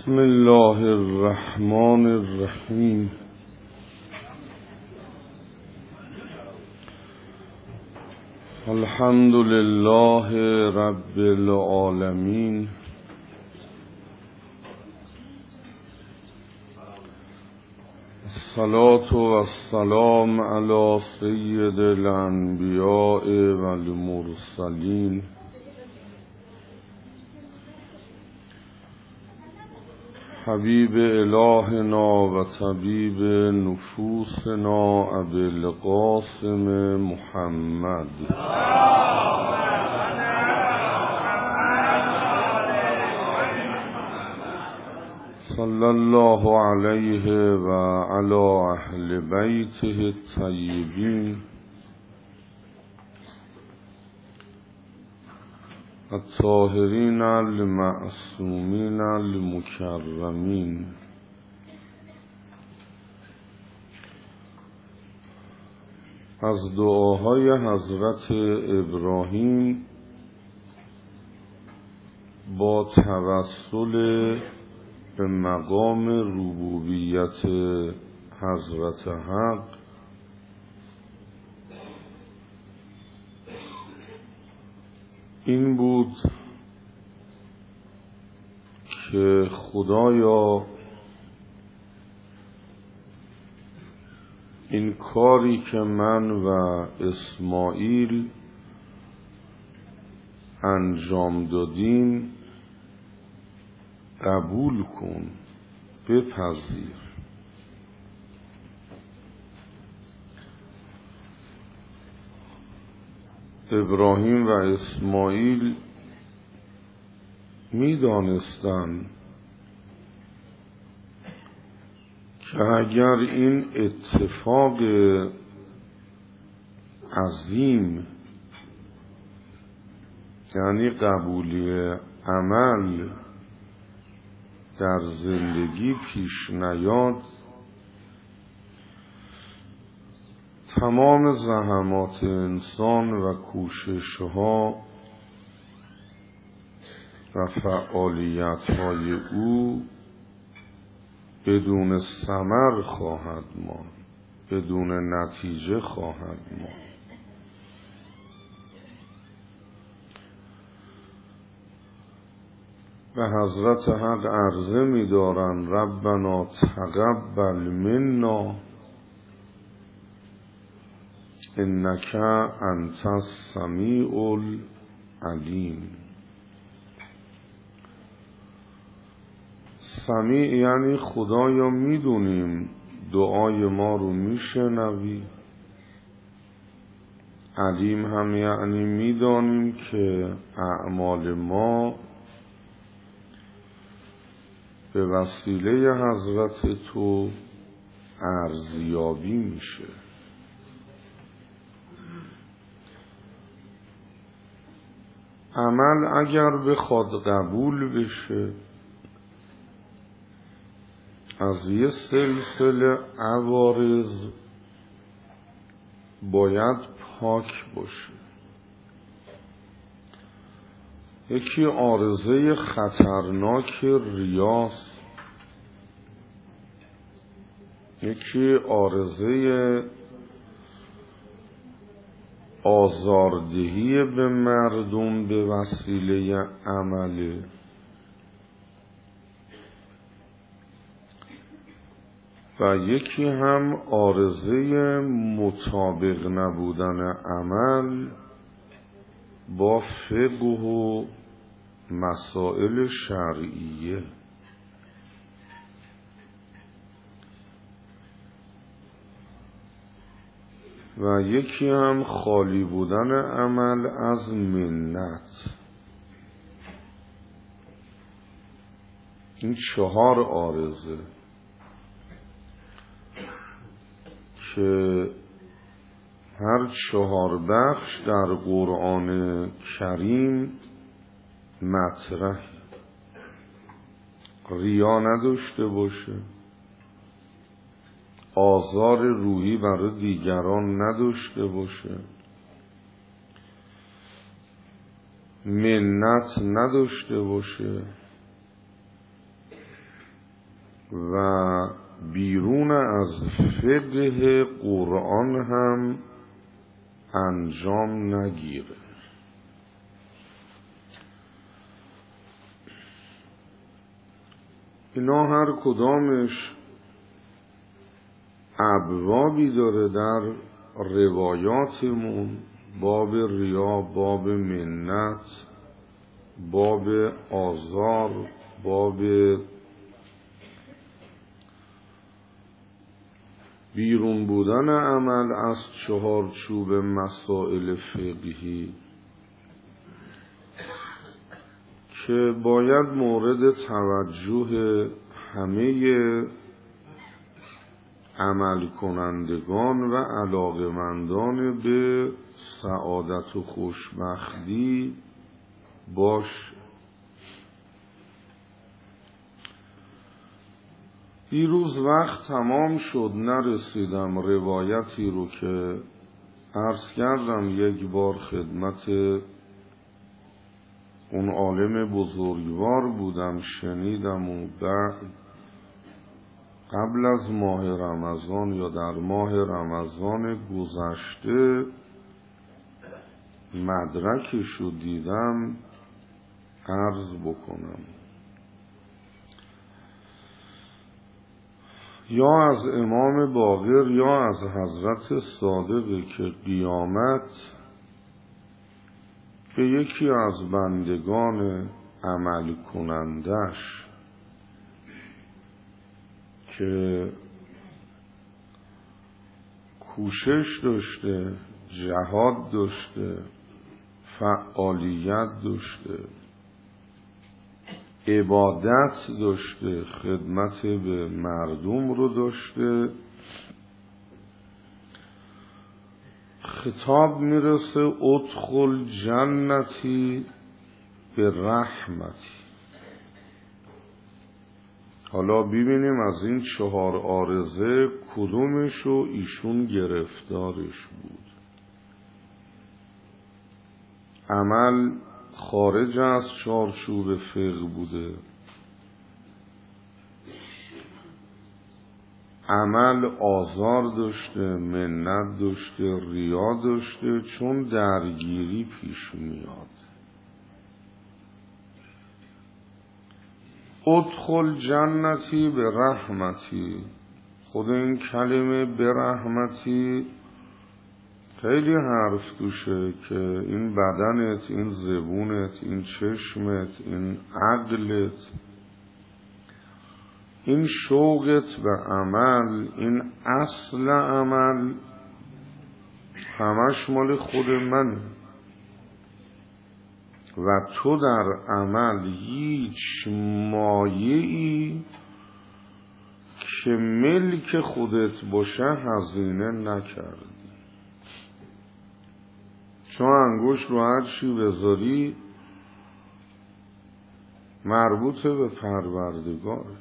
بسم الله الرحمن الرحیم. الحمد لله رب العالمین. الصلاة والسلام علی سید الانبیاء والمرسلین حبیب الهنا و طبیب نفوسنا ابی القاسم محمد صلی الله علیه و علی اهل بیته الطیبین الطاهرین المعصومین المکرمین. از دعاهای حضرت ابراهیم با توسل به مقام ربوبیت حضرت حق این بود که خدایا این کاری که من و اسماعیل انجام دادیم قبول کن، بپذیر. ابراهیم و اسماعیل می‌دانستند که اگر این اتفاق عظیم یعنی قبولی عمل در زندگی پیش نیاد، تمام زحمات انسان و کوشش‌ها و فعالیت‌های او بدون ثمر خواهد ماند، بدون نتیجه خواهد ماند. و حضرت حق عرضه می‌دارند ربنا تقبل منا انک انت السمیع العلیم. سمیع یعنی خدایا میدونیم دعای ما رو میشنوی، علیم هم یعنی میدانیم که اعمال ما به وسیله حضرت تو ارزیابی میشه. عمل اگر بخواد قبول بشه از یه سلسله عوارض باید پاک باشه. یکی عارضه خطرناک ریاست، یکی عارضه آزاردهی به مردم به وسیله عمله، و یکی هم عارضه مطابق نبودن عمل با فقه و مسائل شرعیه. و یکی هم خالی بودن عمل از منت. این 4 عارضه که هر 4 بخش در قرآن کریم مطرح. ریا نداشته باشه، آزار روحی برای دیگران نداشته باشه، منت نداشته باشه، و بیرون از فقه قرآن هم انجام نگیره. اینا هر کدامش ابوابی داره در روایاتمون، باب ریا، باب منت، باب آزار، باب بیرون بودن عمل از چهارچوب مسائل فقهی که باید مورد توجه همه عمل کنندگان و علاقمندان به سعادت و خوشبختی باش. دیروز وقت تمام شد، نرسیدم روایتی رو که عرض کردم یک بار خدمت اون عالم بزرگوار بودم، شنیدم و بعد قبل از ماه رمضان یا در ماه رمضان گذشته مدرکش رو دیدم عرض بکنم. یا از امام باقر یا از حضرت صادقه که قیامت به یکی از بندگان عمل کنندش که کوشش داشته، جهاد داشته، فعالیت داشته، عبادت داشته، خدمت به مردم رو داشته، خطاب میرسه ادخل جنتی به رحمتی. حالا ببینیم از این 4 عارضه کدومشو ایشون گرفتارش بود. عمل خارج از چارچوب فقه بوده، عمل آزار داشته، منت داشته، ریا داشته، چون درگیری پیش میاد. ادخل جنتی به رحمتی، خود این کلمه به رحمتی خیلی حرف توشه که این بدنت، این زبونت، این چشمت، این عقلت، این شوقت به عمل، این اصل عمل همش مال خود منه و تو در عمل هیچ مایه‌ای که ملک خودت باشه هزینه نکردی. چون انگشت رو هر چی بذاری مربوط به پروردگاره.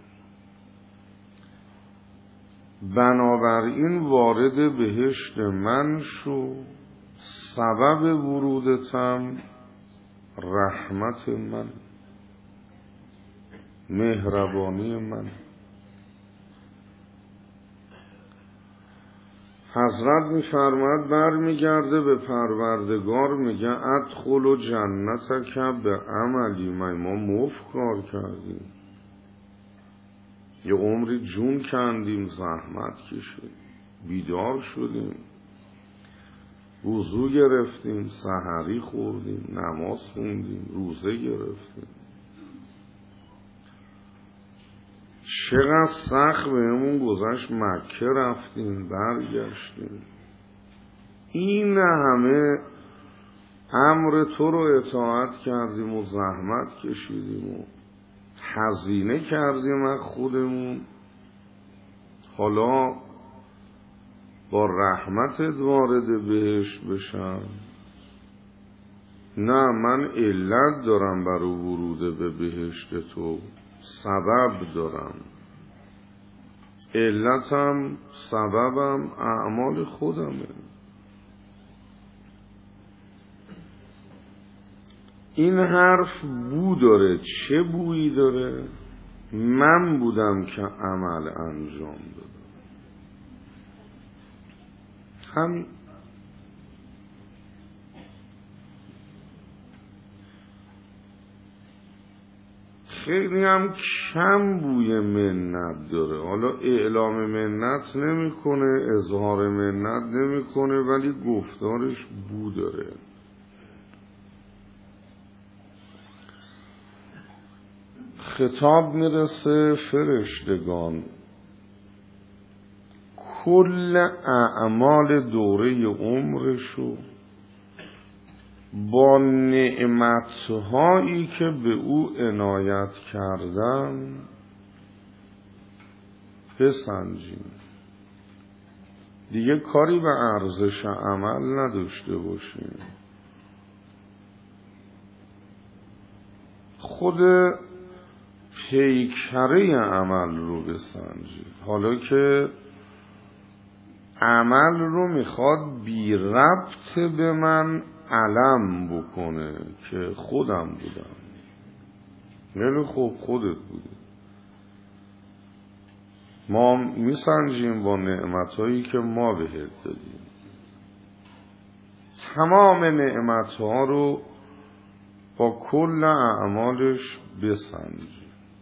بنابراین وارد بهشت من شو، سبب ورودتم رحمت من، مهربانی من. حضرت میفرماد برمیگرده به پروردگار میگه ادخل جنتک به عملی. ما مفت کار کردیم، یه عمری جون کندیم، زحمت کشیدیم، بیدار شدیم، وضو گرفتیم، سحری خوردیم، نماز خوندیم، روزه گرفتیم، چقدر سخت بهمون گذشت، مکه رفتیم، برگشتیم. این همه امر تو رو اطاعت کردیم و زحمت کشیدیم و هزینه کردیم از خودمون، حالا با رحمتت وارد بهشت بشم؟ نه، من علت دارم برای ورود به بهشت تو، سبب دارم، علتم سببم اعمال خودمه. این حرف بو داره. چه بویی داره؟ من بودم که عمل انجام دادم. همین. خیلی هم کم بوی منت داره. حالا اعلام منت نمیکنه، اظهار منت نمیکنه، ولی گفتارش بو داره. خطاب میرسه فرشتگان کل اعمال دوره عمرشو با نعمتهایی که به او عنایت کردن بسنجیم. دیگه کاری به ارزش عمل نداشته باشیم. خود پیکره عمل رو بسنجید. حالا که عمل رو میخواد بی ربط به من علم بکنه که خودم بودم. خیلی خوب، خودت بودی. ما میسنجیم با نعمتهایی که ما بهت دادیم. تمام نعمتها رو با کل اعمالش بسنجیم.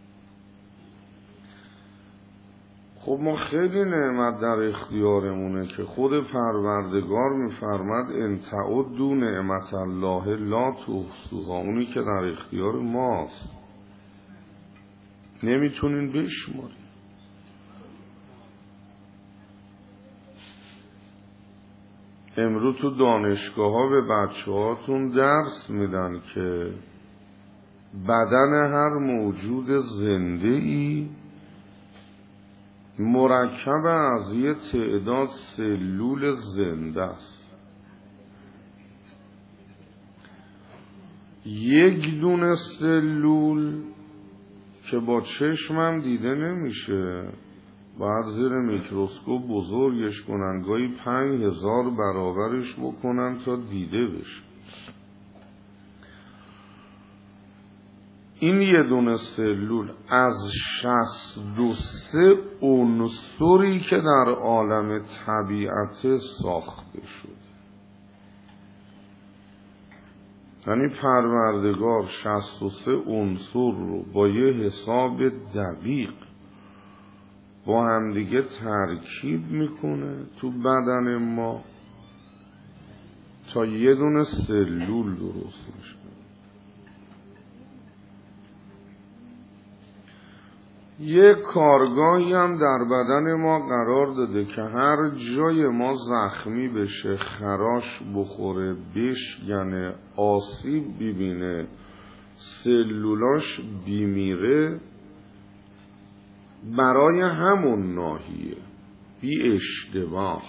خب ما خیلی نعمت در اختیارمونه که خود پروردگار میفرماد ان تعدوا نعمت الله لا تحصوها. اونی که در اختیار ماست نمیتونین بشمارین. امروز تو دانشگاه ها به بچه هاتون درس میدن که بدن هر موجود زنده ای مرکب از یه تعداد سلول زنده است. یک دونه سلول که با چشمم دیده نمیشه، باید زیر میکروسکوپ بزرگش کنن، گاهی 5000 برابرش بکنن تا دیده بشه. این یه دونه سلول از 63 عنصری که در عالم طبیعت ساخته شده. یعنی پروردگار 63 عنصر رو با یه حساب دقیق با همدیگه ترکیب میکنه تو بدن ما تا یه دونه سلول درست میشه. یه کارگاهی هم در بدن ما قرار داده که هر جای ما زخمی بشه، خراش بخوره، بشکنه، آسیب ببینه، سلولاش بیمیره، برای همون ناحیه بی اشتباه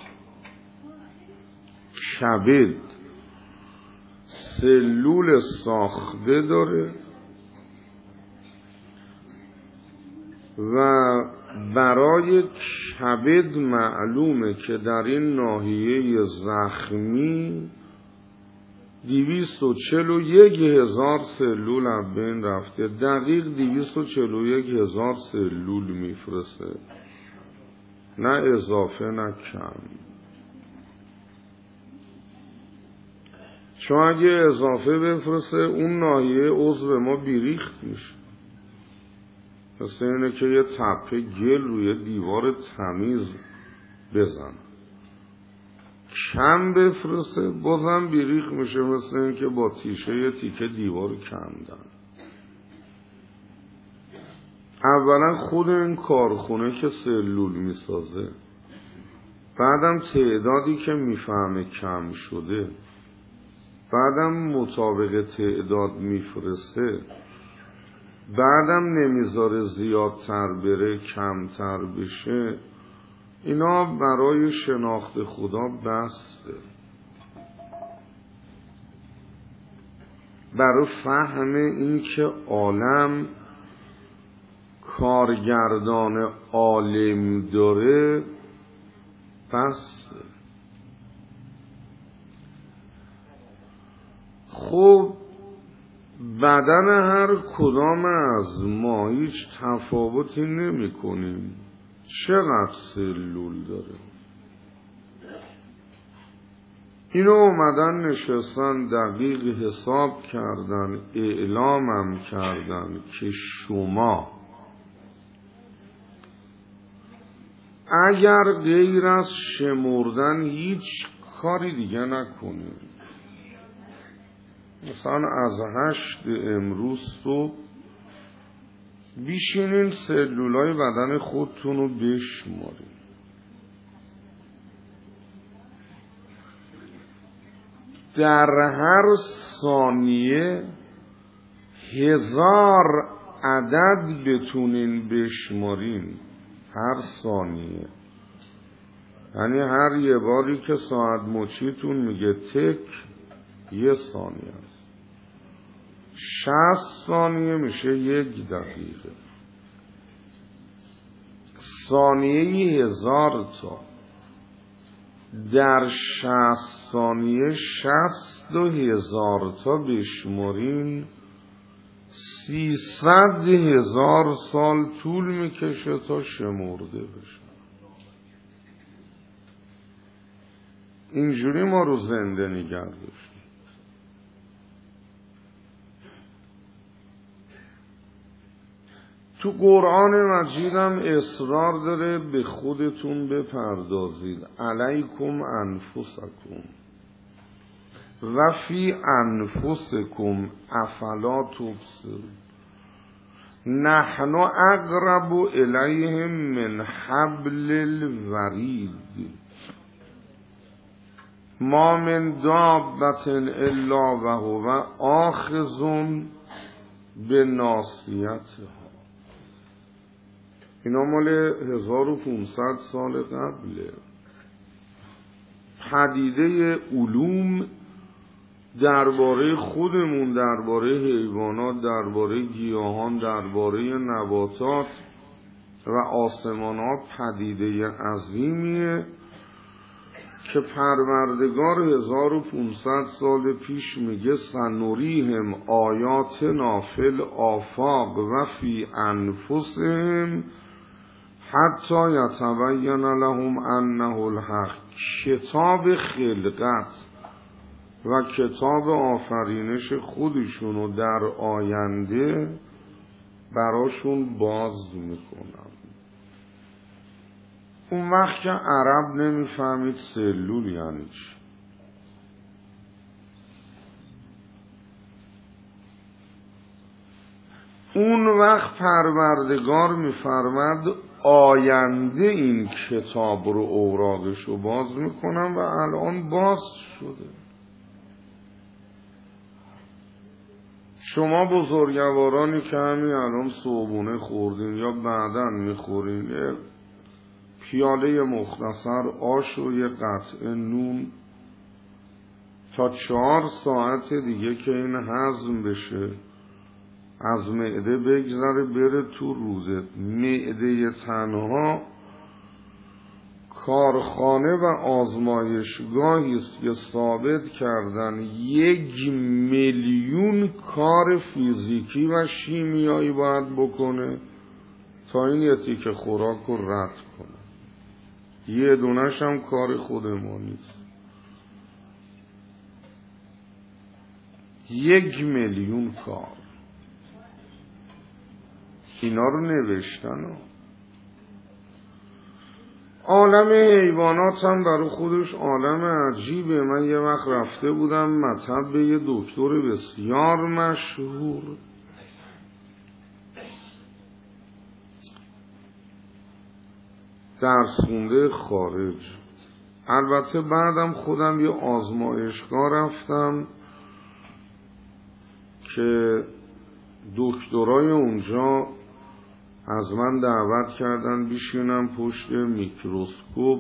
کبد سلول ساخته داره و برای کبد معلومه که در این ناحیه زخمی 241,000 سلول از بین رفته. دقیق 241,000 سلول میفرسته، نه اضافه نه کم. چون اگه اضافه بفرسته اون ناحیه عضو ما بیریخت میشه. مثل اینه که یه تپه گل روی دیوار تمیز بزن، کم بفرسته بازم بیریخ میشه. مثل این که با تیشه یه تیکه دیوار کندن. اولا خود این کارخونه که سلول میسازه، بعدم تعدادی که میفهمه کم شده، بعدم مطابق تعداد میفرسته، بعدم نمیذاره زیادتر بره کمتر بشه. اینا برای شناخت خدا بسته، برای فهم این که عالم کارگردان عالم داره بسته. خب بدن هر کدام از ما هیچ تفاوتی نمی کنیم چقدر سلول داره. اینو اومدن نشستن دقیق حساب کردن، اعلامم کردن که شما اگر غیر از شمردن هیچ کاری دیگه نکنید، مثلا از 8 امروز صبح بیشینین سلولای بدن خودتون رو بشمارید، در هر ثانیه 1000 عدد بتونین بشمارین، هر ثانیه. یعنی هر یه باری که ساعت مچیتون میگه تک 1 ثانیه است، 60 ثانیه میشه 1 دقیقه، ثانیه 1000 تا، در 60 ثانیه 60,000 تا بشمارین 300,000 سال طول میکشه تا شمرده بشه. اینجوری ما رو زنده نگه داشتیم. تو قرآن مجیدم اصرار داره به خودتون بپردازید، علیکم انفسکم و فی انفسکم افلا تبصرون، نحن اقرب الیهم من حبل الورید، ما من دابة الا وهو آخذ بناصیتها. اینا مال 1500 سال قبله. پدیده علوم درباره خودمون، درباره حیوانات، درباره گیاهان، درباره نباتات و آسمانات پدیده عظیمیه که پروردگار 1500 سال پیش میگه سنوریهم آیاتنا فی الآفاق و فی انفسهم حتی یتبین لهم انه الحق. کتاب خلقت و کتاب آفرینش خودشونو در آینده براشون باز میکنم. اون وقت که عرب نمیفهمید سلول یعنی چی، اون وقت پروردگار میفرمد آینده این کتاب رو اوراقش رو باز میکنم و الان باز شده. شما بزرگوارانی که همین الان صبحونه خوردین یا بعداً میخورین، یه پیاله مختصر آش و یه قطعه نون تا 4 ساعت دیگه که این هضم بشه، از معده بگذره بره تو روده. معده تنها کارخانه و آزمایشگاهی است که ثابت کردن 1,000,000 کار فیزیکی و شیمیایی باید بکنه تا این یه تیکه خوراک رو رد کنه. یه دونش هم کار خود ما نیست. 1,000,000 کار. اینا رو نوشتن. عالم حیوانات هم برای خودش عالم عجیبه. من یه وقت رفته بودم مطب به یه دکتر بسیار مشهور، درس خونده خارج. البته بعدم خودم یه آزمایشگاه رفتم که دکترای اونجا از من دعوت کردن بیشینم پشت میکروسکوپ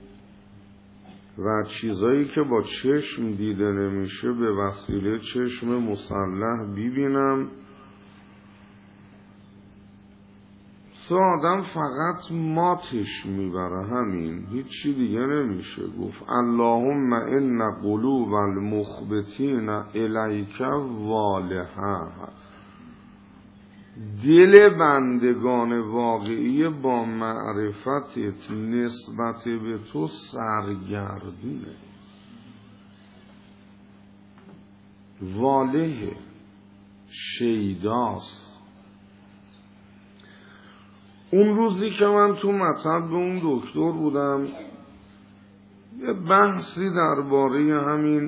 و چیزایی که با چشم دیده نمیشه به وسیله چشم مسلح ببینم. تو آدم فقط ماتش میبره، همین، هیچی دیگه نمیشه گفت. اللهم ان قلوب المخبتین الیک والهه، دل بندگان واقعی با معرفتت نسبت به تو سرگردونه. واله شیداست. اون روزی که من تو مطب اون دکتر بودم، یه بحثی درباره همین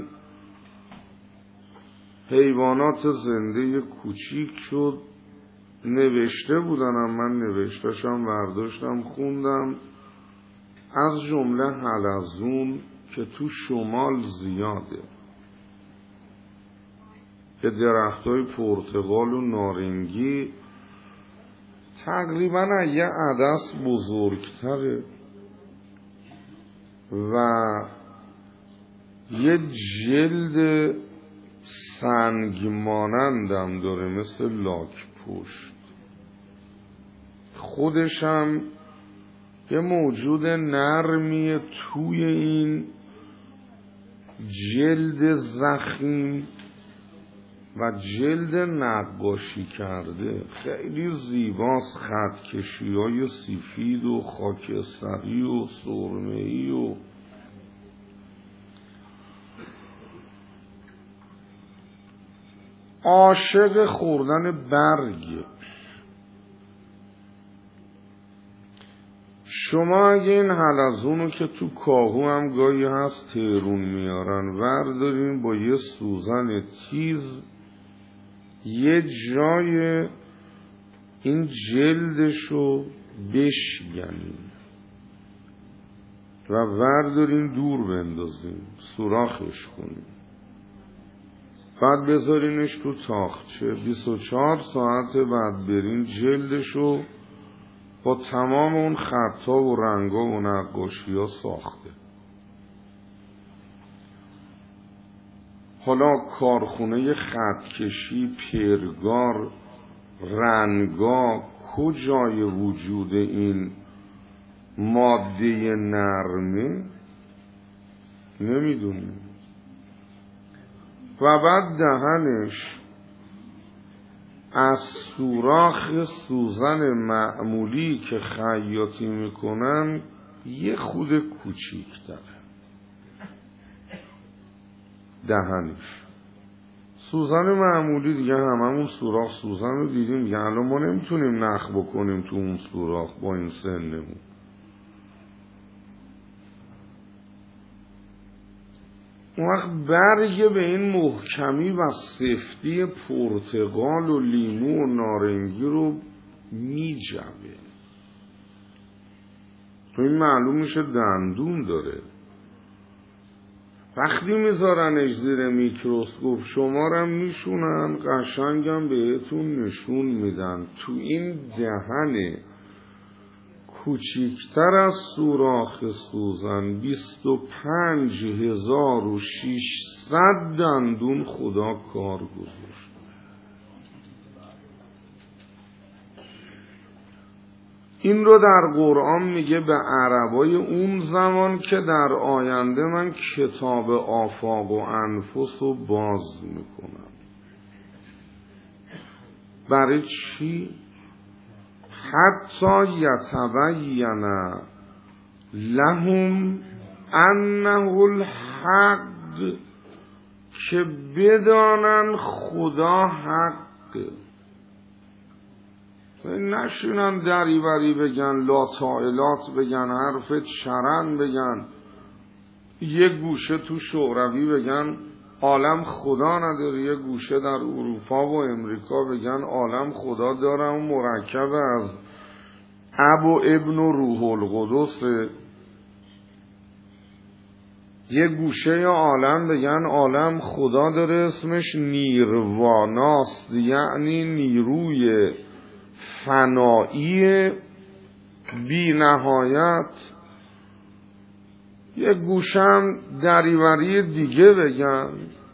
حیوانات زنده کوچیک شد. نوشته بودنم، من نوشتشم برداشتم خوندم. از جمله حلزون که تو شمال زیاده، که درختای پرتقال و نارنگی تقریبا یه عدس بزرگتره و یه جلد سنگ مانندم داره، مثل لاک پشت. خودشم یه موجود نرمیه توی این جلد زخیم و جلد نقاشی کرده. خیلی زیباست، خطکشی‌های سفید و خاکستری و سرمه‌ای و عاشق خوردن برگ. شما اگه این حلزونو که تو کاهو هم گاهی هست تهرون میارن، وردارین با یه سوزن تیز یه جای این جلدشو بشکنین و وردارین دور بندازین، سوراخش کنین، بعد بذارینش تو تاخچه. 24 ساعت بعد برین جلدشو با تمام اون خطا و رنگا و نقاشی ها ساخته. حالا کارخونه خطکشی، پرگار، رنگا، کجای وجود این ماده نرمه نمیدونیم. و بعد دهنش از سوراخ سوزن معمولی که خیاطی میکنن یه خود کوچیک‌تره دهنش. سوزن معمولی دیگه هممون سوراخ سوزن رو دیدیم دیگه. الان ما نمیتونیم نخ بکنیم تو اون سوراخ با این سنمون. اون وقت برگ به این محکمی و سفتی پرتقال و لیمو و نارنگی رو میجوه. تو این معلوم میشه دندون داره. وقتی میذارنش زیر میکروسکوپ شمارم میشونن، قشنگم بهتون نشون میدن تو این دهن کوچیکتر از سوراخ سوزن 25,600 دندون خدا کار گذاشت. این رو در قرآن میگه به عربای اون زمان که در آینده من کتاب آفاق و انفس رو باز میکنم. برای چی؟ حتی یتبین لهم انه الحق، که بدانن خدا حق. نشونن دریوری بگن، لاتائلات بگن، حرف چرن بگن، یک گوشه تو شوروی بگن عالم خدا نداره، یک گوشه در اروپا و امریکا بگن عالم خدا داره و مرکب از اب و ابن و روح القدس، یک گوشه عالم بگن عالم خدا داره اسمش نیرواناست، یعنی نیروی فنایی بی نهایت. یک گوشم دریوری دیگه بگن.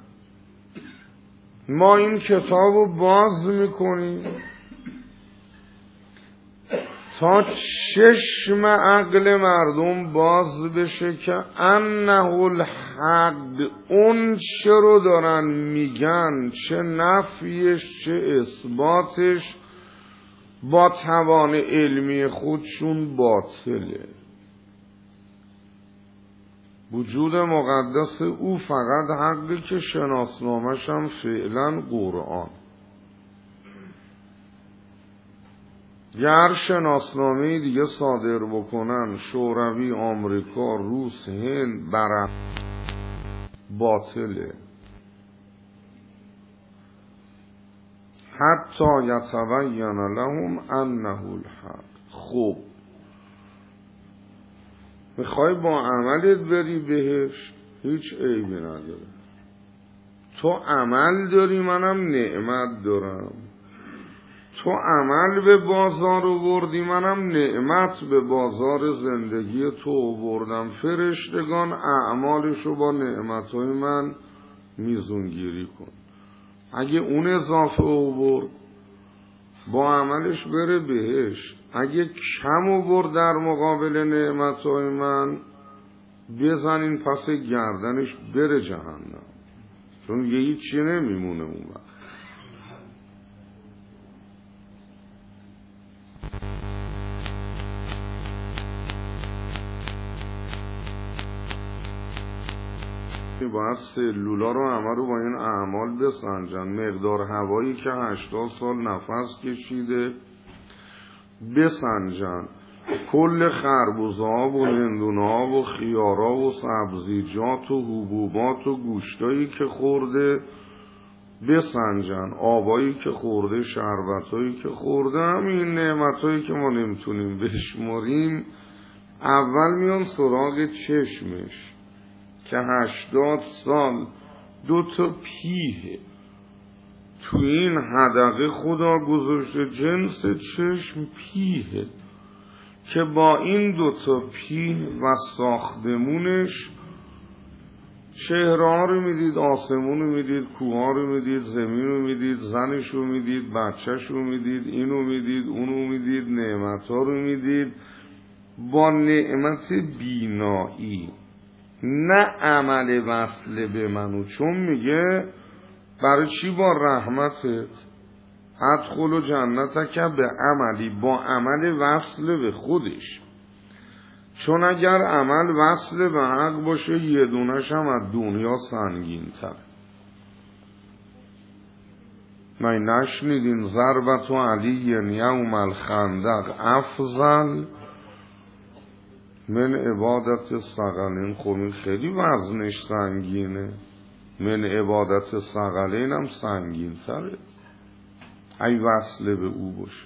ما این کتاب رو باز میکنیم تا چشم عقل مردم باز بشه که انه الحق، اون چه رو دارن میگن، چه نفیش چه اثباتش، با توان علمی خودشون باطله. وجود مقدس او فقط حقی که شناسنامش هم فعلا قرآن. گر شناسنامه دیگه صادر بکنن، شوروی، آمریکا، روس، هند، برم، باطله. حتی یتبین لهم انه الحق. خب میخوای با عملت بری بهش، هیچ عیبی نداره. تو عمل داری، منم نعمت دارم. تو عمل به بازار آوردی، منم نعمت به بازار زندگی تو آوردم. فرشتگان اعمالشو با نعمتهای من میزونگیری کن. اگه اون اضافه آورد، با عملش بره بهشت. اگه کم آورد در مقابل نعمتهای من، بزنین پس گردنش بره جهنم، چون یه هیچی نمیمونه اون وقت. باید سلولا رو همه رو با این اعمال بسنجن. مقدار هوایی که 80 سال نفس کشیده بسنجن. کل خربوزه ها و هندونه ها و خیارا و سبزیجات و حبوبات و گوشتایی که خورده بسنجن. آبایی که خورده، شربتایی که خورده، همین نعمتایی که ما نمیتونیم بشماریم. اول میان سراغ چشمش که 80 سال 2 پیه تو این حدقه خدا گذاشته، جنس چشم پیه، که با این 2 پیه و ساختمونش چهره ها رو میدید، آسمون رو میدید، کوه ها رو میدید، زمین رو میدید، زنش رو میدید، بچهش رو میدید، اینو میدید، اونو میدید، نعمت ها رو میدید، با نعمت بینایی، نه عمل وصله به منو. چون میگه برای چی با رحمتت ادخل جنتک به عملی، با عمل وصله به خودش. چون اگر عمل وصله به حق باشه، یه دونش هم از دنیا سنگین تر. من نشنیدین ضربت و علی یوم الخندق افضل من عبادت ثقلین؟ خب خیلی وزنش سنگینه. من عبادت ثقلین هم سنگین تره. ای وصله به او باشه،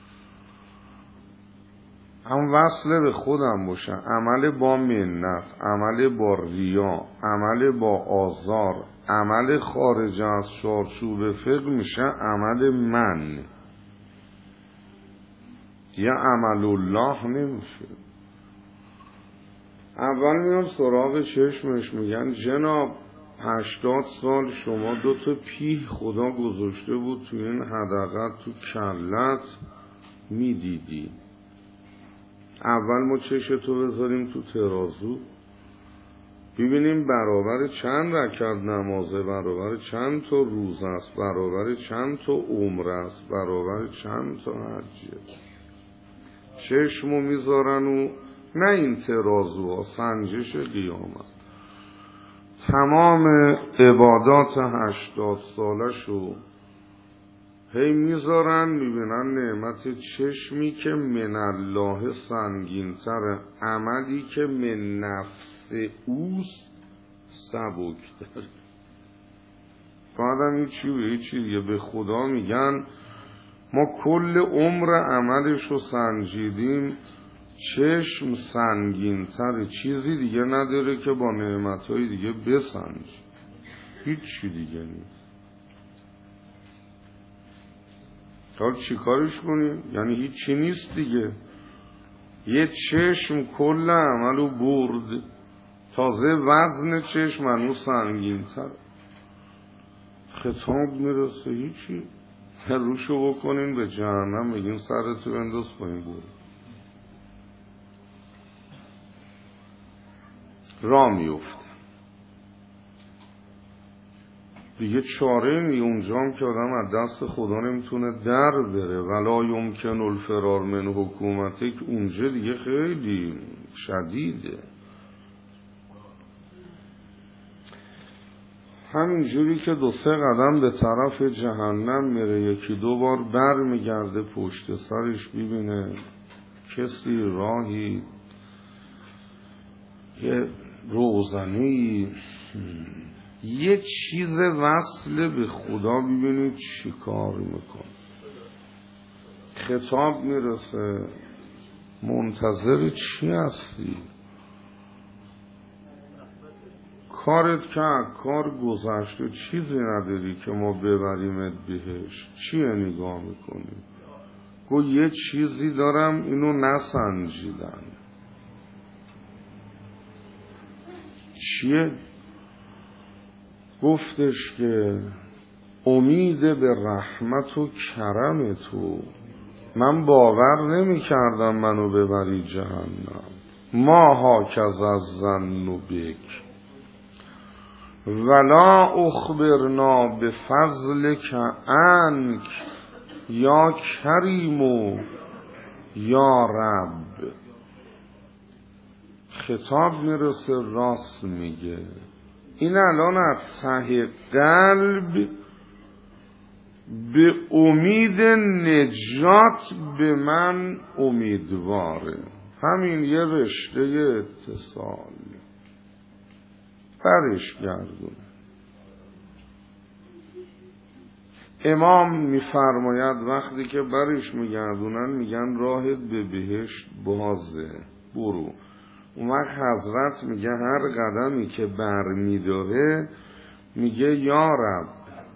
هم وصله به خودم باشه. عمل با منت، عمل با ریا، عمل با آزار، عمل خارج از چارچوب فقه میشه عمل من، یا عمل الله نمیشه. اول میان سراغ چشمش، میگن جناب 80 سال شما 2 پیه خدا گذاشته بود تو این حدقه، تو کلت میدیدی. اول ما چشتو بذاریم تو ترازو، ببینیم برابر چند رکعت نمازه، برابر چند تا روز است، برابر چند تا عمر است، برابر چند تا حجه. چشمو میذارن و نه این ترازوها، سنجش قیامت. تمام عبادات 80 سالشو هی میذارن، میبینن نعمت چشمی که من الله سنگین‌تر، عملی که من نفس اوست سبک‌تر. بعدم هیچی دیگه به خدا میگن ما کل عمر عملشو سنجیدیم، چشم سنگین‌تر، چیزی دیگه نداره که با نعمتهای دیگه بسنج، هیچی دیگه نیست. حال چی کارش کنیم؟ یعنی هیچی نیست دیگه. یه چشم کل عملو برد، تازه وزن چشم هنو سنگین‌تر. خطاب میرسه هیچی، روشو بکنین به جهنم، بگین سرتو بنداز پایین برو. را میفته. دیگه چاره نی، اونجام که آدم از دست خدا نمیتونه در بره. ولا یمکن الفرار من حکومتک، اونجا دیگه خیلی شدیده. همینجوری که 2-3 قدم به طرف جهنم میره، 1-2 بار بر میگرده پشت سرش ببینه کسی، راهی، یه روزنه‌ای، یه چیز وصل به خدا، ببینید چی کار میکن. خطاب میرسه، منتظر چی هستی؟ کارت که کار گذشته، چیزی نداری که ما ببریمت بهش، چیه نگاه میکنی؟ گو یه چیزی دارم اینو نسنجیدن. چیه؟ گفتش که امید به رحمت و کرم تو، من باور نمی کردم منو ببری جهنم. ما هاکز از ظن بک ولا اخبرنا بفضلک عنک یا کریم و یا رب. خطاب میرسه، راست میگه. این الان از ته قلب به امید نجات به من امیدواره. همین یه رشته اتصال برش گردونه. امام میفرماید وقتی که برش میگردونن میگن راهت به بهشت بازه، برو. اون وقت حضرت میگه هر قدمی که بر میداره میگه یا رب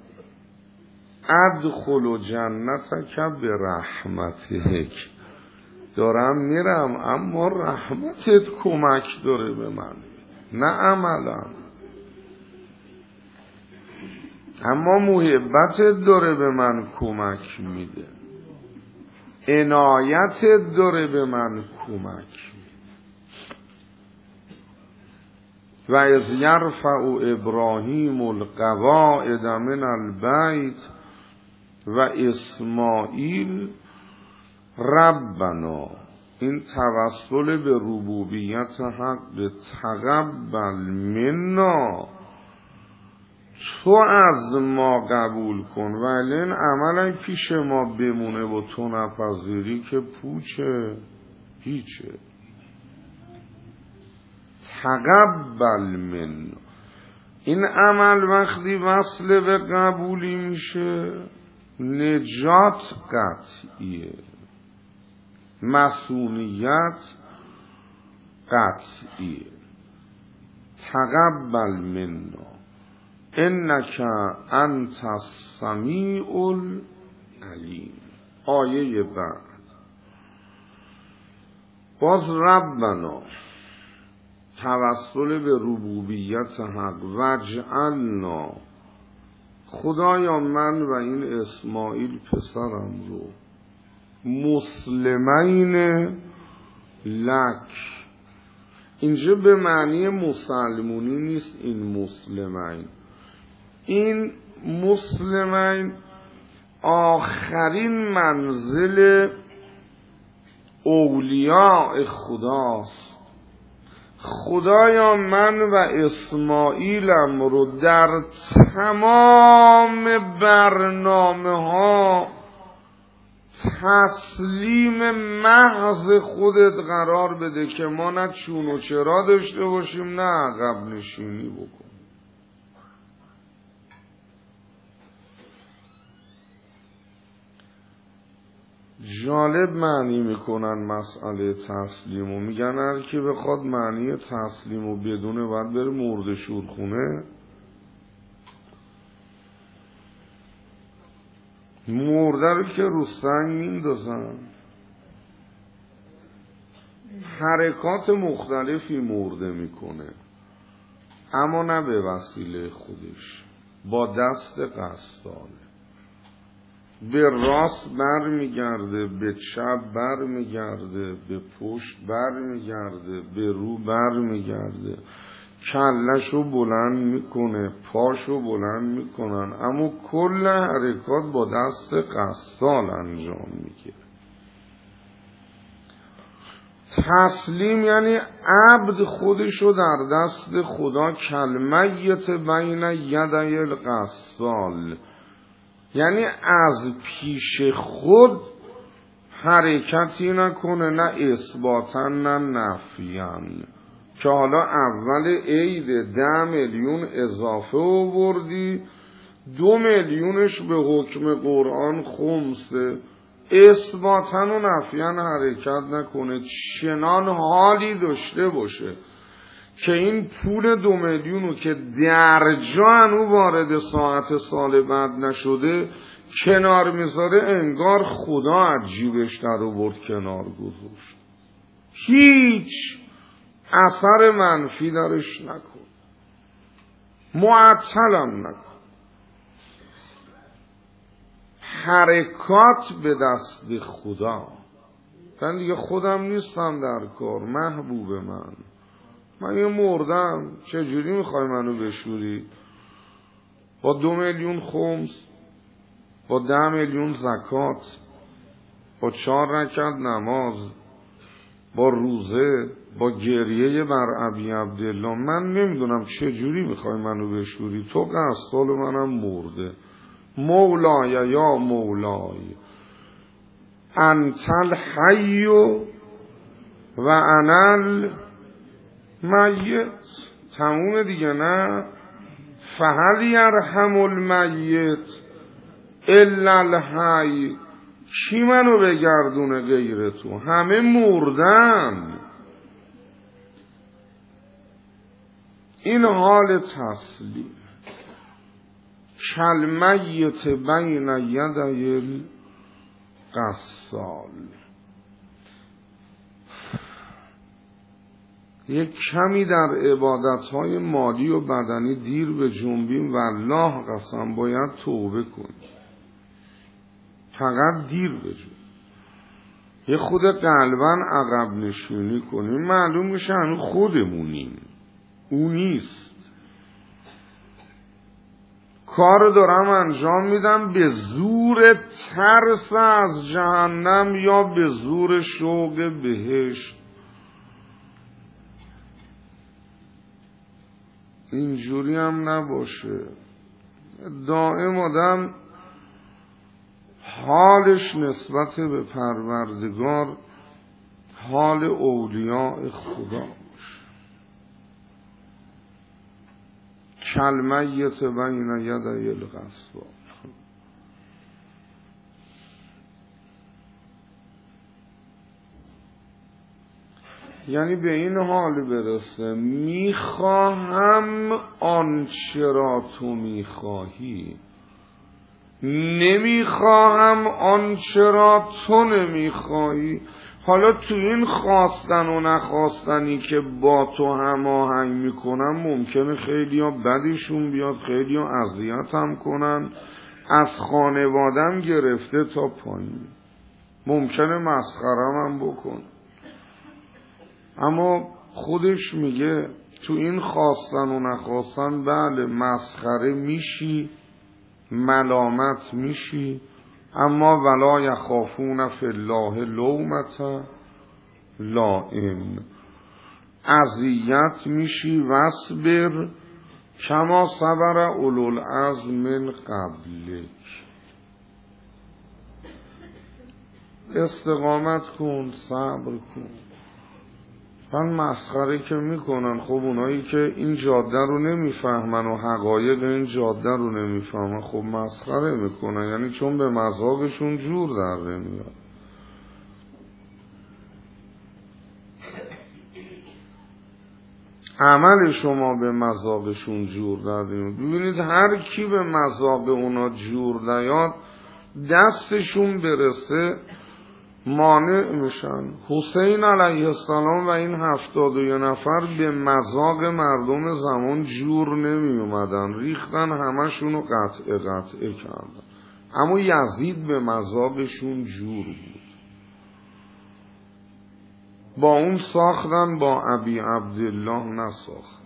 ادخل جنتک به رحمتک، دارم میرم اما رحمتت کمک داره به من، نه عملم، اما محبتت داره به من کمک میده، عنایتت داره به من کمک میده. و از یرفع ابراهیم القواعد من البیت و اسماعیل ربنا، این توسل به ربوبیت حق، به تقبل منا، تو از ما قبول کن، ولی این عمل پیش ما بمونه و تو نپذیری که پوچه هیچه. تقبل منا، این عمل وقتی وصل به قبولی میشه نجات قطعیه، مسئولیت قطعیه. تقبل منا انک انت السمیع العلیم. آیه بعد باز ربنا، توسل به ربوبیت حق، وجعلنا، خدایا من و این اسماعیل پسرم رو مسلمین لک. اینجا به معنی مسلمونی نیست این مسلمین، این مسلمین آخرین منزل اولیاء خداست. خدایا من و اسماعیلم رو در تمام برنامه ها تسلیم محض خودت قرار بده که ما نه چون و چرا داشته باشیم نه عقب نشینی بکن. جالب معنی میکنن مسئله تسلیم و میگن هر کی بخواد معنی تسلیم و بدونه باید بره مرده شورخونه. مرده رو که رو سنگ میندازن، حرکات مختلفی مرده میکنه اما نه به وسیله خودش، با دست قصدانه. به راست بر میگرده، به چپ بر میگرده، به پشت بر میگرده، به رو بر میگرده، کلشو بلند میکنه، پاشو بلند میکنن، اما کل حرکات با دست قصال انجام میگیره. تسلیم یعنی عبد خودشو در دست خدا، کلمیت بین یدی القصال، یعنی از پیش خود حرکتی نکنه، نه اثباتا نه نفیا. که حالا اول عید 10 میلیون اضافه آوردی، 2 میلیونش به حکم قرآن خمسه، اثباتا و نفیا حرکت نکنه، چنان حالی داشته باشه که این پول 2 میلیونو که درجا هنو وارد ساعت سال بعد نشده کنار میذاره، انگار خدا از جیبش در آورد کنار گذاشت، هیچ اثر منفی درش نکن، معطلم نکن، حرکات به دست خدا. من دیگه خودم نیستم در کار، محبوب من یه مردم، چجوری میخوای منو بشوری؟ با 2 میلیون خمس، با 10 میلیون زکات، با 4 رکعت نماز، با روزه، با گریه بر ابی عبدالله، من نمیدونم چجوری میخوای منو بشوری؟ تو قصال منم مرده. مولای یا مولای انت الحی و انا المیت. تموم دیگه، نه؟ فهل یرحم المیت الا الحی. کی منو بگردونه غیر تو؟ همه مردن. این حال تسلیم، کلمیت بین یدی القصال. یک کمی در عبادتهای مالی و بدنی دیر به جنبیم، والله قسم باید توبه کنیم، فقط دیر به جنبیم، یه خود قلباً عقب نشینی کنیم، معلوم میشه هنوز خودمونیم، او نیست. کار دارم انجام میدم به زور ترس از جهنم یا به زور شوق بهشت. اینجوری هم نباشه. دائم آدم حالش نسبت به پروردگار حال اولیاء خدا باشه. کلمیت بین یدی القصال، یعنی به این حال برسه میخواهم آنچه را تو میخواهی، نمیخواهم آنچه را تو نمیخواهی. حالا تو این خواستن و نخواستنی که با تو هماهنگ میکنم ممکنه خیلی ها بدشون بیاد، خیلی ها اذیت هم کنن، از خانوادم گرفته تا پایین، ممکنه مسخرم هم بکن، اما خودش میگه تو این خواستن و نخواستن بله مسخره میشی، ملامت میشی، اما ولا یخافون فی الله لومة لائم، اذیت میشی. واصبر کما صبر اولو العزم من قبلک، استقامت کن، صبر کن. من مسخره که میکنن، خب اونایی که این جاده رو نمیفهمن و حقایق این جاده رو نمیفهمن، خب مسخره میکنن، یعنی چون به مذاقشون جور در نمیاد. عمل شما به مذاقشون جور در نمیاد. ببینید هر کی به مذاق اونا جور نیاد دستشون برسه مانع میشن. حسین علیه السلام و این 71 نفر به مذاق مردم زمان جور نمی اومدن، ریختن همشونو قطعه کردن. اما یزید به مذاقشون جور بود. با اون ساختن، با ابی عبدالله نساختن.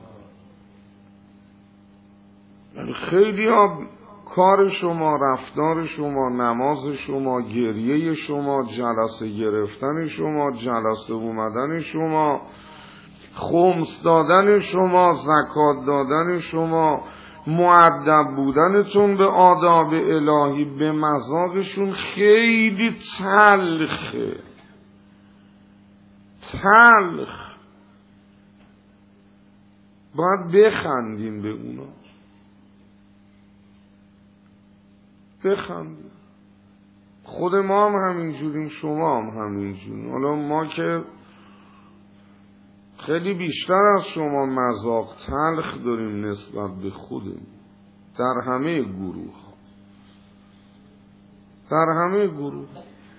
خیلی ها کار شما، رفتار شما، نماز شما، گریه شما، جلسه گرفتن شما، جلسه اومدن شما، خمس دادن شما، زکات دادن شما، مؤدب بودنتون به آداب الهی به مذاقشون خیلی تلخه. تلخ. باید بخندیم به اونا، بخندیم. خود ما هم همینجوریم، شما هم همینجوریم. حالا ما که خیلی بیشتر از شما مذاق تلخ داریم نسبت به خودمون، در همه گروه، در همه گروه.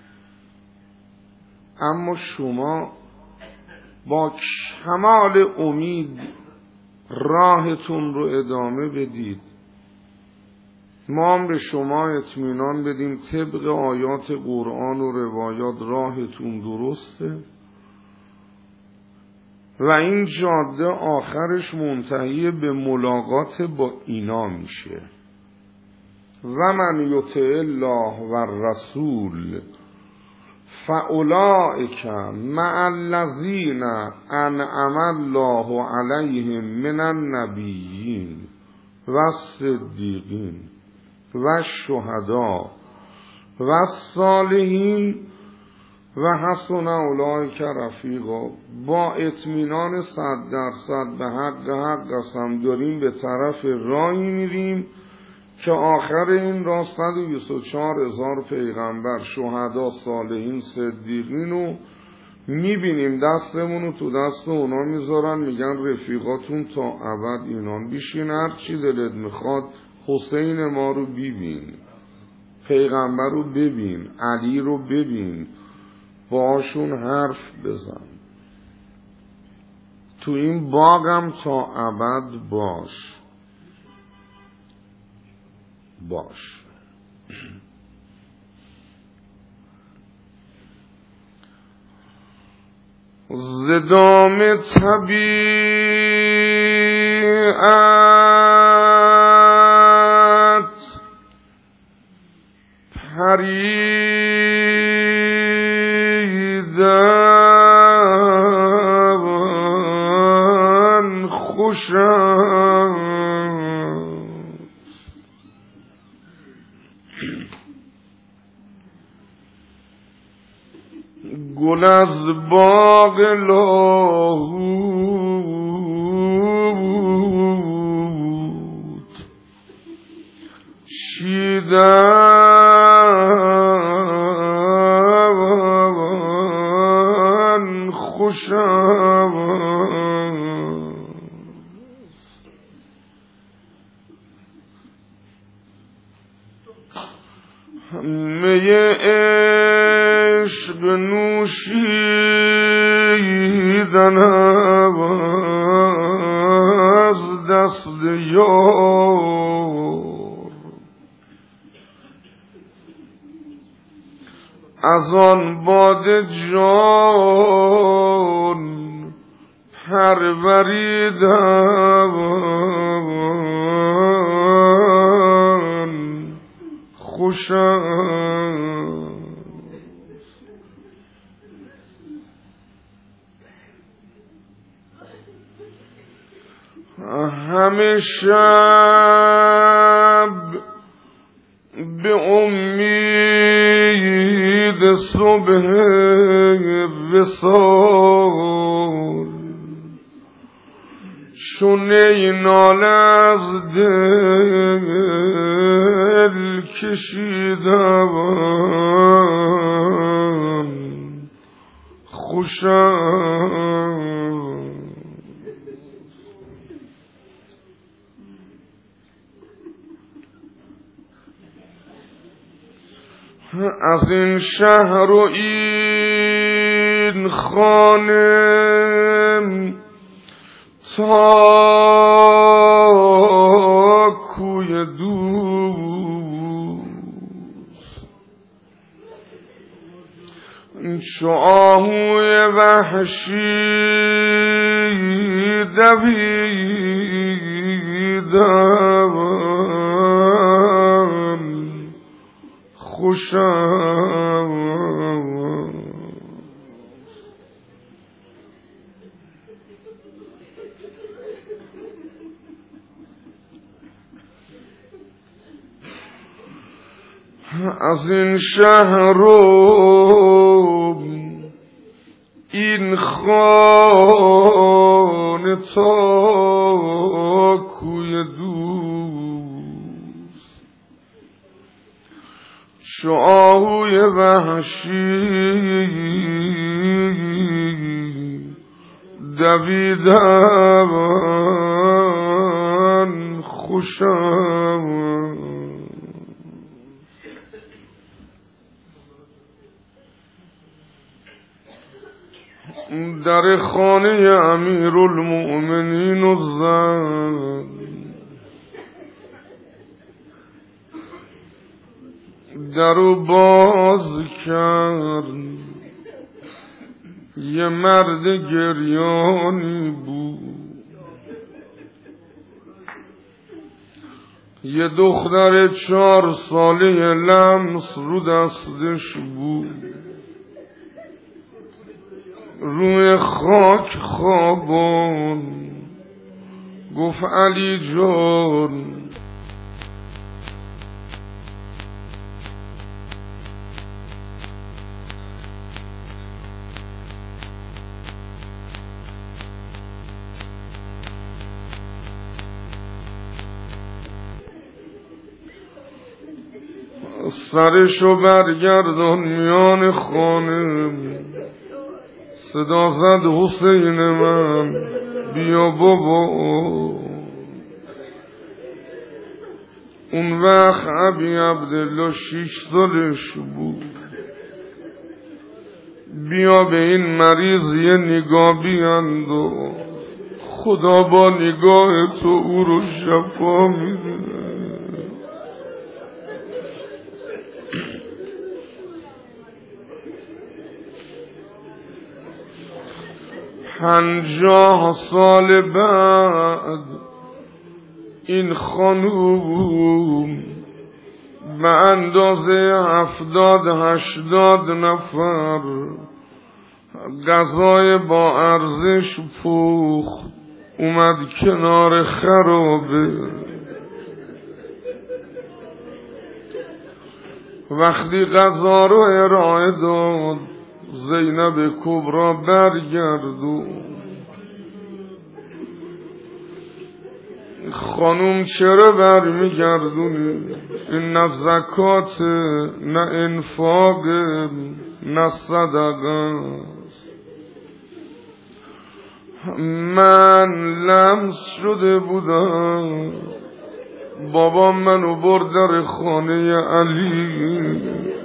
اما شما با کمال امید راهتون رو ادامه بدید، ما هم به شما اطمینان بدیم طبق آیات قرآن و روایات راهتون درسته و این جاده آخرش منتهی به ملاقات با اینا میشه. و من یطع الله و الرسول فاولئک مع الذین انعم الله علیهم من النبیین و الصدیقین و الشهداء و الصالحین و حسن اولئک رفیقا. با اطمینان 100% به حق قسم داریم به طرف راهی میریم که آخر این راه 124,000 پیغمبر، شهدا، صالحین، صدیقین رو میبینیم دستمون رو تو دست اونا میذارن، میگن رفیقاتون تا ابد اینان. بیشین هر چی دلت میخواد، حسین ما رو ببین، پیغمبر رو ببین، علی رو ببین، باشون حرف بزن، تو این باغم تا ابد باش. زدام طبیعت پریدن خوشم، گل از باغ لاهوت چیدن خوشم، می عشق نوشیدن از دست یار، از آن باد جان پروریدن خوشم. همه شب به امید صبح وصال چون ای ناله از دل کشیدم خوشم. از این شهر و این خانه تا کوی دور وحشی دویدم خوشم از این شهر و این خانه تا کوی دوست چو آهوی وحشی دویدن خوشم در خانه امیرالمؤمنین و زن درو باز کرد یه مرد گریانی بود یه دختر 4 ساله لمس رو دستش بود روی خاک خوابان گفت علی جان سرشو برگردان میان خانه صدا زد حسین من بیا بابا اون وقت ابی عبدالله 6 سالش بود بیا به این مریض یه نگاه بینداز خدا با نگاه تو او رو شفا میده پنجاه سال بعد این خانوم به اندازه 70-80 نفر غذای با ارزش پخت اومد کنار خرابه وقتی غذا رو ارائه داد زینب کبرا برگردون خانوم چرا برمیگردونی این نه زکات نه انفاق نه صدقه من لمس شده بودم بابا منو برد در خانه علی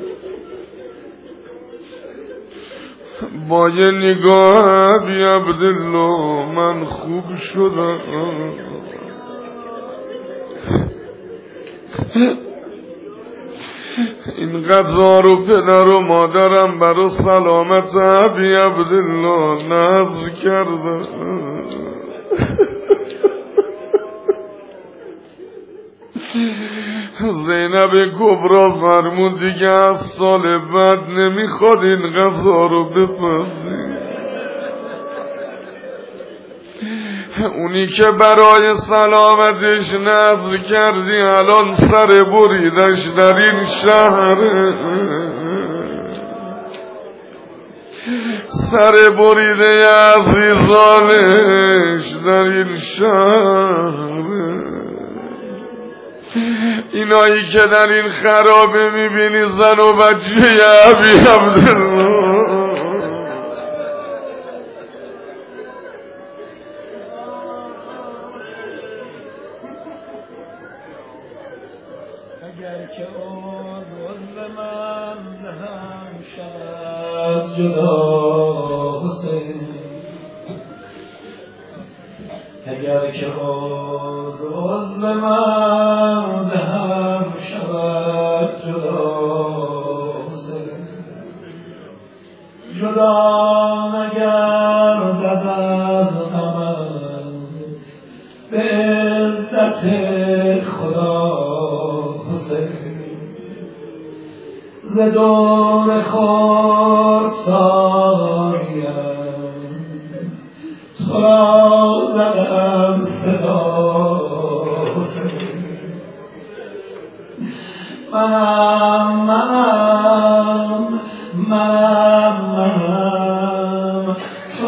با یه نگاه بی عبدالله من خوب شدم این غذا رو پدر و مادرم برای سلامت بی عبدالله نذر کردم زینب کبرا فرمود دیگه از سال بعد نمیخواد این غذا رو بپزی اونی که برای سلامتش نذر کردی الان سر بریدش در این شهر سر بریده عزیزانش در این شهر اینایی که در این خرابه میبینی زن و بچه ابی عبدالله اگر که عضو من هم شود جدا حسین اگر که عضو من هم شود جدا حسین جدا نگردد از غمت به عزت خدا حسین ز دور خود ساریم تو را زدم صدا حسین منم تو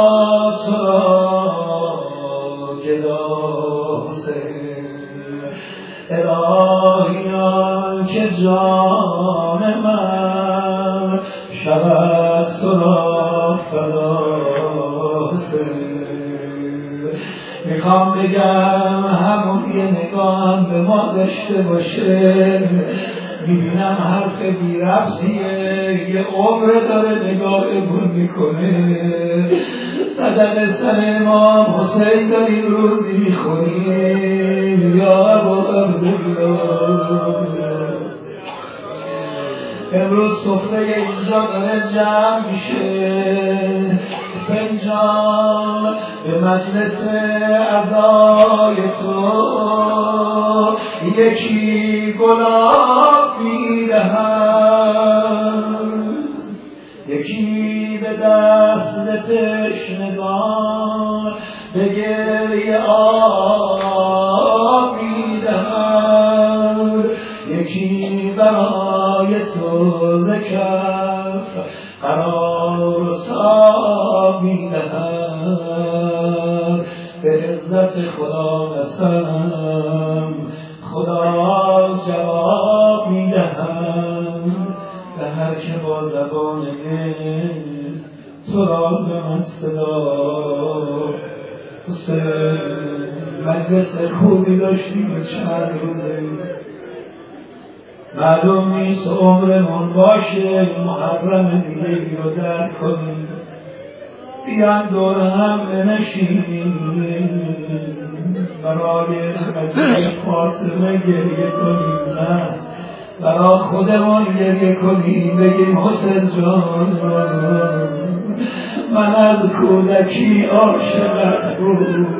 را گدا حسین الهیان که جان من شود تو را فدا حسین میخوام بگم همون یه نگاه به ما داشته باشه میبینم حرف بی ربطیه یه عمر داره نگاهمون میکنه صدق سر امام حسین داریم روزی میخونیم یا ابا عبدالله امروز سفره اینجا داره جمع میشه حسین جان به مجلس ادای تو یکی گلاب میدهم یکی به دست تشنگان به گریه آب میدهم یکی برای تو ز کف قرار و تاب میدهم به عزت خدا قسم خدا جواب میدهم به هر که با زبان دل تو را به من صدا حسین مجلس خوبی داشتیم چند روزه معلوم نیست عمرمون باشه محرم دیگه رو درک کنیم بیان دور هم بنشینیم برای مجلس فاطمه گریه کنیم نه برای خودمون گریه کنیم بگیم حسین جان من از کودکی عاشقت بود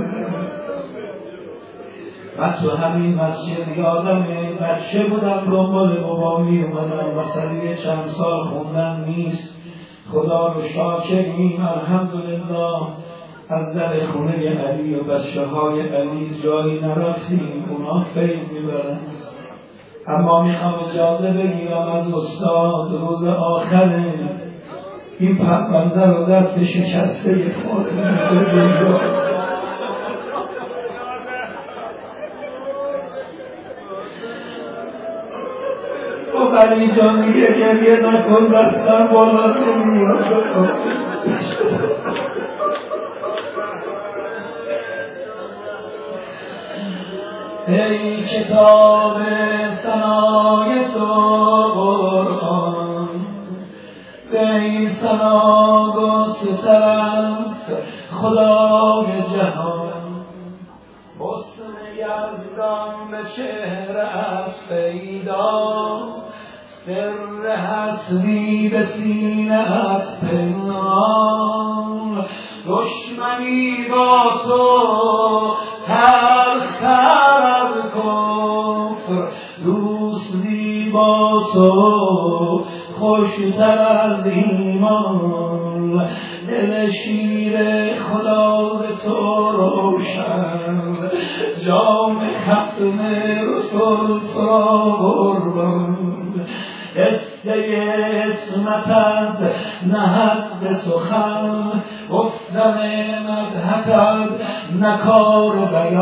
من تو همین مسجد یادمه بچه بودم دنبال بابا می اومدم مسئله چند سال خوندن نیست خدا رو شاکریم الحمدلله از در خونه علی و بچه های علی جایی نرفتیم اونا فیض میبرن اما میخوام اجازه بگیرم از استاد روز آخره این پرونده رو دست شکسته فاطمه بگیرم و علی جان میگه گریه نکن دستم بالا نمیاد ای کتاب ثنای تو قرآن ای ثنا و سترت خدای جهان حسن یزدان به چهره‌ات پیدا سر حسبی به سینه‌ات پنهان دشمنی با تو تلخ‌تر از کفر دوستی با تو خوشتر از ایمان دل شیر خدا ز تو روشن جام ختم رسول تو را قربان قصه اسمتت نهد سخن گفتم مدحتت نکار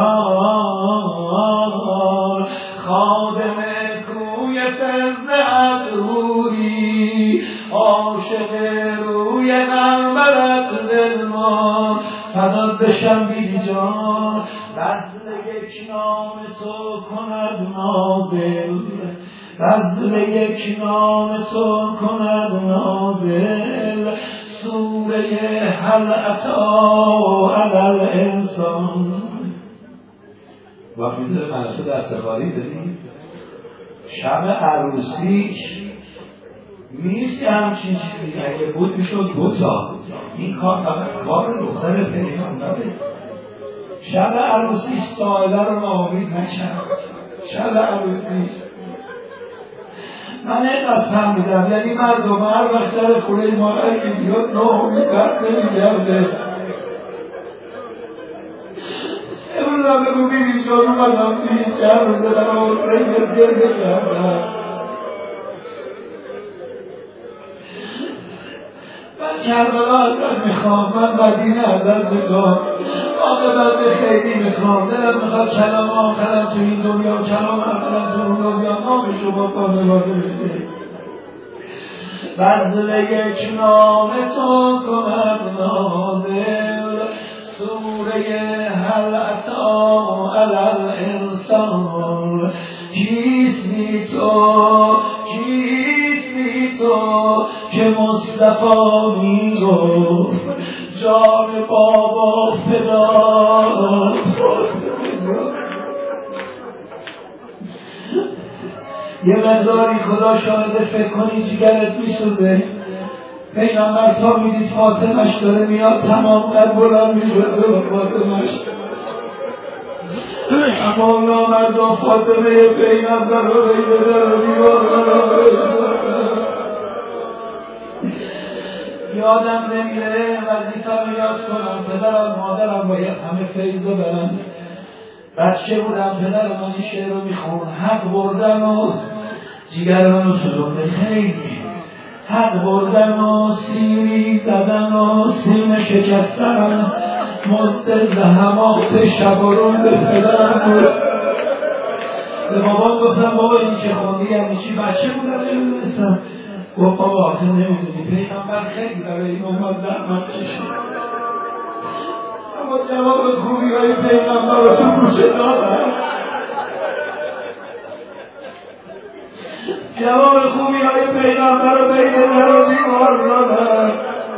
بیان خادم کوی فزعت روی عاشق روی نرمرت ظلمان فدات بشم بی جان بذل یک نام تو کند نازل بذل یک نام تو کند نازل سوره هل اتی علی الانسان وقتی زیر منصور دستخواری داریم شب عروسیش نیست همچین چیزی اگه بود میشد 2 تا این کار فقط کار دختر پیغمبره. شب عروسی ساله رو ناامید نشد. شب عروسی من اینقدر فهمیدم، یعنی مردم هر وقت در خونه مادر که بیاد ناامید برد نمیگرده. امروز هم بگو بیدیم شد اومدم توی چند روزه در حسین گرده کردم. من کربلا ازت میخوام، من مدینه ازت میخوام، عاقبت خیلی میخوام، دلم میخواد کلام آخرم تو این دنیا و کلام آخرم تو اون دنیا نامشو با پانواده بشه. بذل یک نام تو کند نازل، سوره هل اتی علی الانسان. کیست بی تو که مصطفی میگفت جان بابا فدا. یه مقداری خدا شاهده فکر کنی جگرت میسوزه. پیغمبر تا میدید فاطمش داره میاد تمام قد بلند میشه تو با فاطمش، اما نامردان فاطمه پیغمبر رو بیده در دیوار. یادم نمیره وظیفه‌مو یاد کنم. پدرم مادرم باید همه فیض رو برن. بچه بودم پدرم من این شعر رو میخون. حق بردم و جگر منو سوزونده، خیلی حق بردم و سیری زدم و سینه شکستم، مزد زحمات شب و روز پدرم. به بابام گفتم بابا این که خوندی یعنی چی؟ بچه بودم نمیدونستم. گفت بابا آخه نمیدونی پیغمبر خیلی برای این امت زحمت کشید، اما جواب خوبی های پیغمبر رو تو گوشه دادم. جواب خوبی های پیغمبر رو بین در و دیوار دادم.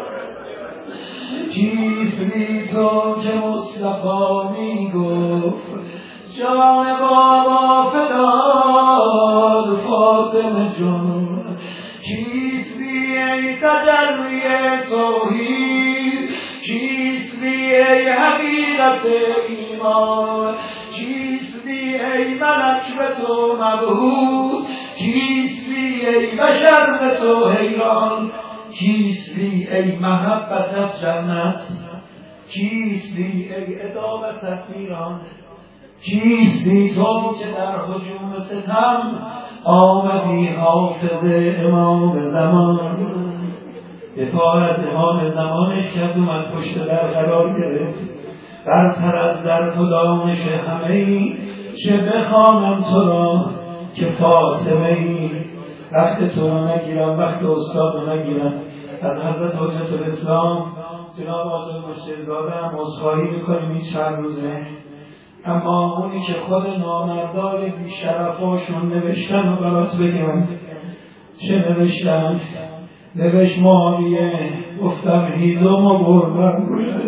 کیست بی تو که مصطفی میگفت جان بابا فداد فاطمه جون. کیست بی ای تجلی توحید، کیست بی ای حقیقت ایمان، کیست بی ای ملک به تو مبهوت، کیست بی ای بشر به تو حیران، کیست بی ای محبتت جنت، کیست بی ای ادامتت میران. کیست بی تو که در هجوم ستم آمدی حافظ امام زمان. دفاعت امام زمانش کرد اومد پشت در قرار گرفت. برتر از در تو دانش همه ای، چه بخوانم تو را که فاطمه ای. وقت تو را نگیرم، وقت استاد را نگیرم. از حضرت حجت الاسلام جناب آقای مشتزاده هم عذرخواهی میکنیم این چند روزه، اما اونی که خود نامردای بیشرفاشون نوشتن و برات بگم چه نوشتن. نوشت معاویه، گفتم هیزم و بردم.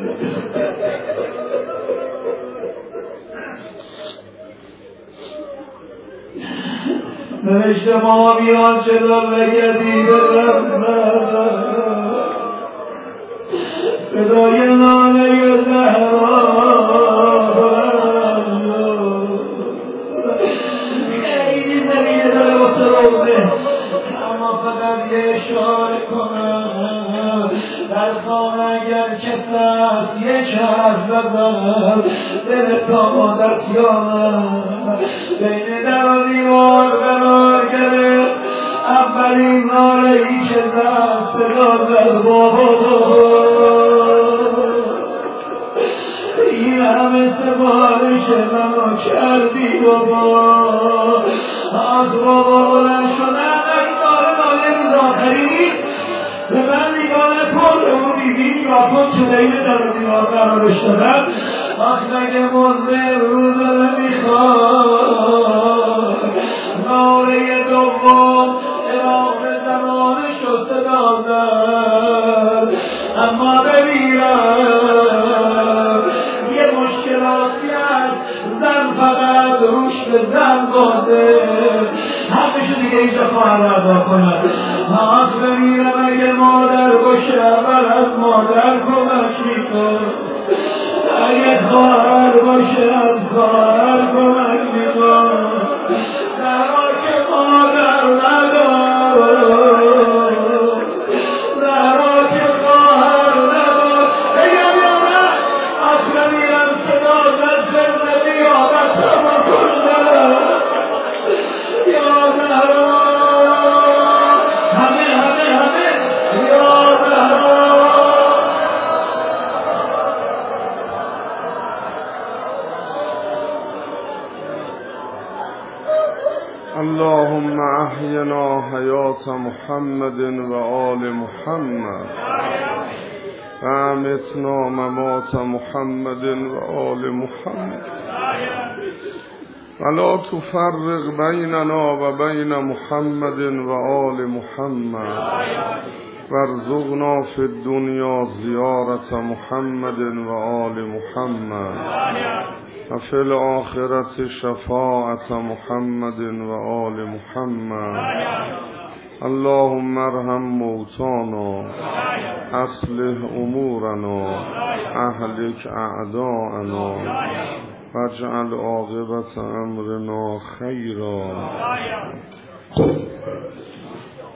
نوشت معاویه چلال لگدی برم صدای ناله زهرا. اما فقط یه اشاره کنم در خانه اگر کس است یک حرف بزن دل تا دستیانم بین در و دیوار قرار گرفت. اولین ناره‌ای که زد صدا زد بابا. این همه سفارش منو کردی بابا. از بابا بلند شدن نگاه ناله روز آخری به من نگاه پر رو بیدی نگاه کن که بین در دیوار قرارش دادم. آخ مگه مزده رو داره میخواد ناره دوم امام زمانش رو صدا زد. اما ببینم یه مشکلاتی هست، زن فقط روش به زن باده. حقشو دیگه اینجا خواهر ادا کنن. ناز بمیرم اگه مادر باشه اول از مادر کمک میکنم، اگه خواهر باشه از خواهر کمک میکنم. درا که مادر ندار، درا که خواهر ندار، بگم یا نه از بمیرم صدا دست زندگی آبت شما کندم یا درا همه یا درا. اللهم احینا حیات محمد و آل محمد و امتنا ممات محمد و آل محمد ولا تفرق بیننا و بین محمد و آل محمد وارزقنا فی الدنیا زیارت محمد و آل محمد و فی الآخرة شفاعت محمد و آل محمد. اللهم ارحم موتانا، اصلح امورنا، اهلک اعداءنا، واجعل عاقبت امرنا خیرا.